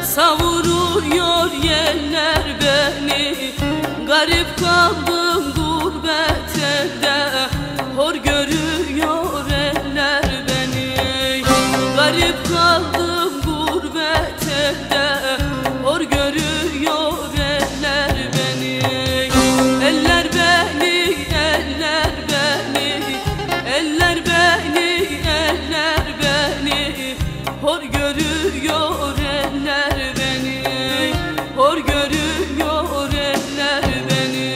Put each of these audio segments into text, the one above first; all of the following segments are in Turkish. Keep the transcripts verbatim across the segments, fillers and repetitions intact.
savuruyor yeller beni. Garip kaldım gurbet elde, hor görüyor eller beni. Garip kaldım gurbet elde, hor görüyor eller beni. Eller beni, eller beni, eller beni, eller beni, hor görüyor eller beni, hor görüyor eller beni.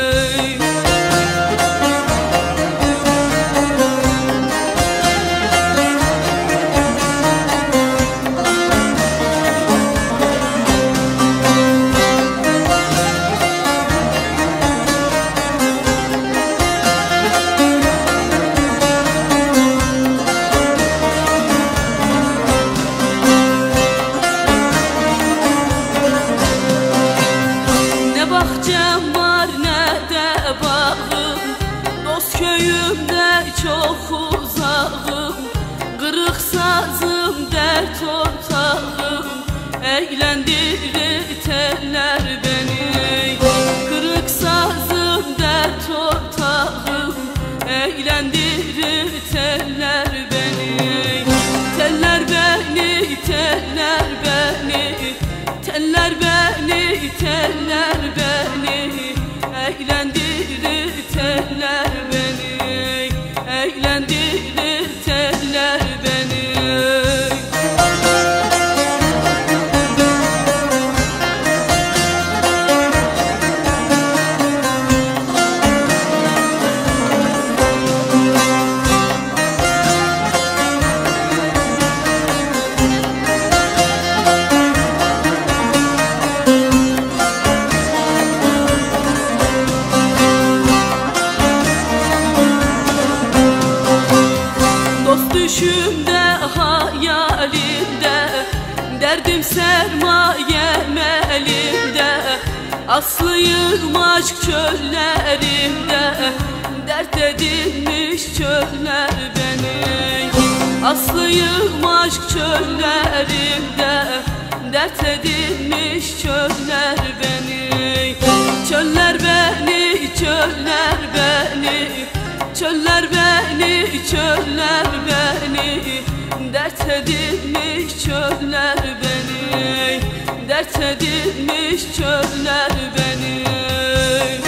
Bahçem var ne de bağım, dost köyümde çok uzağım. Kırık sazım dert ortağım, eğlendirir teller beni. Kırık sazım dert ortağım, eğlendirir teller beni. Teller beni, teller beni, teller beni, teller beni, eğlendirir teller beni, eğlendirir teller beni. Düşümde hayalimde, derdim sermayem elimde. Aslıyım aşk çöllerimde, dert edinmiş çöller beni. Aslıyım aşk çöllerimde, dert edinmiş çöller beni. Çöller beni, çöller beni, çöller beni, çöller beni, dert edinmiş çöller beni, dert edinmiş çöller beni.